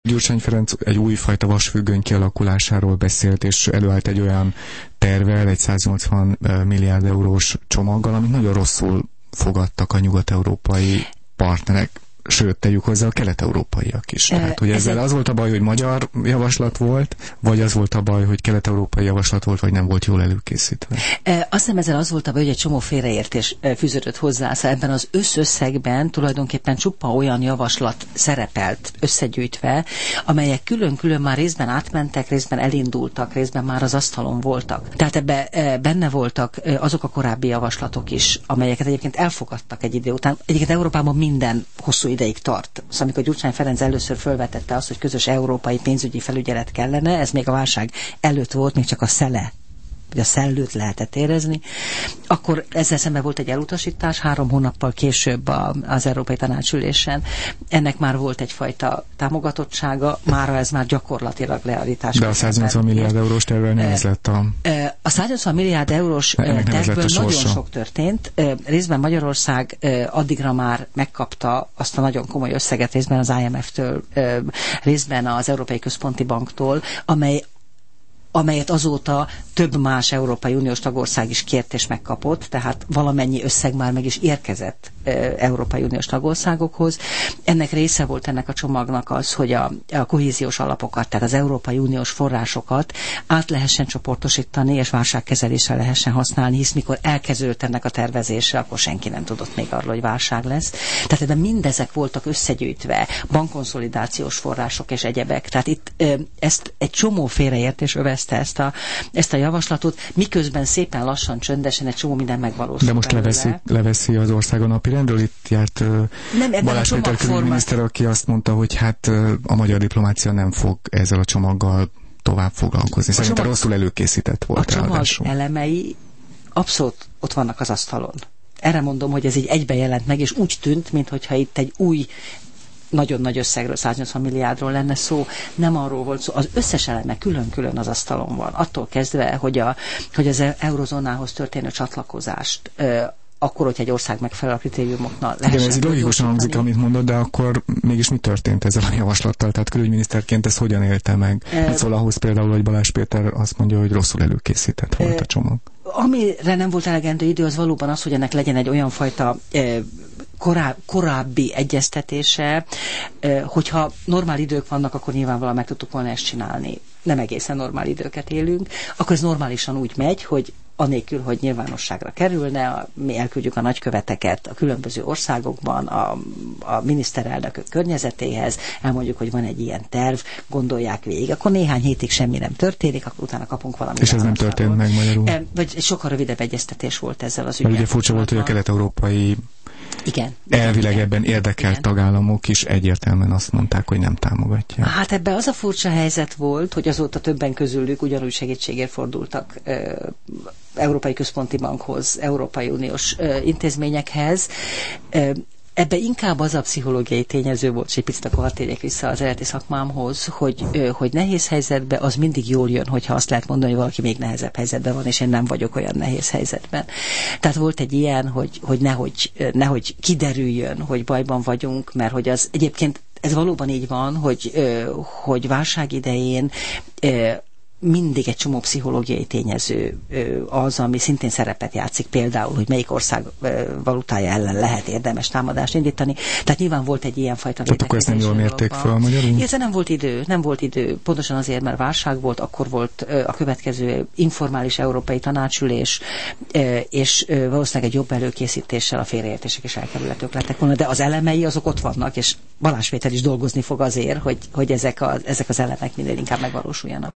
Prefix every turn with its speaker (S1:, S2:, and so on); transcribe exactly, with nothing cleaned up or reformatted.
S1: Gyurcsány Ferenc egy újfajta vasfüggöny kialakulásáról beszélt, és előállt egy olyan tervvel, egy száznyolcvan milliárd eurós csomaggal, amit nagyon rosszul fogadtak a nyugat-európai partnerek, sőt, tegyük hozzá a kelet-európaiak is. Tehát, hogy ezzel az volt a baj, hogy magyar javaslat volt, vagy az volt a baj, hogy kelet-európai javaslat volt, vagy nem volt jól előkészítve?
S2: Azt hiszem ezzel az volt a baj, hogy egy csomó félreértés fűződött hozzá. Szóval ebben az összösszegben tulajdonképpen csupa olyan javaslat szerepelt összegyűjtve, amelyek külön-külön már részben átmentek, részben elindultak, részben már az asztalon voltak. Tehát ebbe benne voltak azok a korábbi javaslatok is, amelyeket egyébként elfogadtak egy idő után. Egyébként Európában minden hosszú ideig tart. Szóval amikor Gyurcsány Ferenc először felvetette azt, hogy közös európai pénzügyi felügyelet kellene, ez még a válság előtt volt, még csak a szele, vagy a szellőt lehetett érezni, akkor ezzel szemben volt egy elutasítás, három hónappal később a, az Európai Tanácsülésen. Ennek már volt egyfajta támogatottsága, mára ez már gyakorlatilag realitás.
S1: De a száznyolcvan milliárd eurós tervvel nem ez lett a...
S2: A száznyolcvan milliárd eurós tervből nagyon sok történt. Részben Magyarország addigra már megkapta azt a nagyon komoly összeget, részben az I M F-től, részben az Európai Központi Banktól, amely amelyet azóta több más Európai Uniós tagország is kért és megkapott, tehát valamennyi összeg már meg is érkezett e, Európai Uniós tagországokhoz. Ennek része volt ennek a csomagnak az, hogy a, a kohéziós alapokat, tehát az Európai Uniós forrásokat át lehessen csoportosítani, és válságkezelésre lehessen használni, hisz mikor elkezdődött ennek a tervezése, akkor senki nem tudott még arról, hogy válság lesz. Tehát ebben mindezek voltak összegyűjtve, bankkonszolidációs források és egyebek. Tehát itt e, ezt egy csomó félreértés övezte ezt a, ezt a javaslatot, miközben szépen lassan, csöndesen egy csomó minden megvalósult.
S1: De most leveszi, leveszi az ország a napirendről? Itt járt nem, Balázs Péter külügyminiszter, aki azt mondta, hogy hát a magyar diplomácia nem fog ezzel a csomaggal tovább foglalkozni. Szerintem rosszul előkészített volt.
S2: A csomag ráadásul elemei abszolút ott vannak az asztalon. Erre mondom, hogy ez így egybe jelent meg, és úgy tűnt, mintha itt egy új nagyon nagy összegről, száznyolcvan milliárdról lenne szó, nem arról volt szó. Az összes eleme külön-külön az asztalon van. Attól kezdve, hogy, a, hogy az eurozónához történő csatlakozást ö, akkor, hogyha egy ország megfelel a kritériumoknak lehessen.
S1: Igen, ez így logikusan hangzik, amit mondod, de akkor mégis mi történt ezzel a javaslattal? Tehát külügyminiszterként ezt hogyan élte meg? E... Szóval ahhoz például, hogy Balázs Péter azt mondja, hogy rosszul előkészített volt e... a csomag.
S2: Amire nem volt elegendő idő, az valóban az, hogy ennek legyen egy olyan fajta e, Korá, korábbi egyeztetése, hogyha normál idők vannak, akkor nyilvánvalóan meg tudtuk volna ezt csinálni. Nem egészen normál időket élünk, akkor ez normálisan úgy megy, hogy anélkül, hogy nyilvánosságra kerülne, mi elküldjük a nagyköveteket a különböző országokban, a, a miniszterelnökök környezetéhez, elmondjuk, hogy van egy ilyen terv, gondolják végig. Akkor néhány hétig semmi nem történik, akkor utána kapunk valamit.
S1: És ez nem történt meg magyarul?
S2: Vagy egy sokkal rövidebb egyeztetés volt ezzel az ügyel.
S1: Ugye furcsa volt, hogy a kelet-európai
S2: Igen.
S1: elvileg
S2: igen,
S1: ebben érdekelt igen. tagállamok is egyértelműen azt mondták, hogy nem támogatják.
S2: Hát ebben az a furcsa helyzet volt, hogy azóta többen közülük ugyanúgy segítségért fordultak ö, Európai Központi Bankhoz, Európai Uniós ö, intézményekhez. Ö, Ebbe inkább az a pszichológiai tényező volt, és egy picit akkor hadd térjek vissza az eredeti szakmámhoz, hogy, hogy nehéz helyzetben az mindig jól jön, hogyha azt lehet mondani, hogy valaki még nehezebb helyzetben van, és én nem vagyok olyan nehéz helyzetben. Tehát volt egy ilyen, hogy, hogy nehogy, nehogy kiderüljön, hogy bajban vagyunk, mert hogy az egyébként ez valóban így van, hogy, hogy válság idején mindig egy csomó pszichológiai tényező az, ami szintén szerepet játszik, például, hogy melyik ország valutája ellen lehet érdemes támadást indítani. Tehát nyilván volt egy ilyen fajta
S1: védekezés. Tehát akkor ezt nem jól mérték fel magyarul?
S2: Ez nem volt idő, nem volt idő. Pontosan azért, mert válság volt, akkor volt a következő informális európai tanácsülés, és valószínűleg egy jobb előkészítéssel a félreértések is elkerülhetők lettek volna, de az elemei azok ott vannak, és Balázs Péter is dolgozni fog azért, hogy, hogy ezek, a, ezek az elemek minél inkább megvalósuljanak.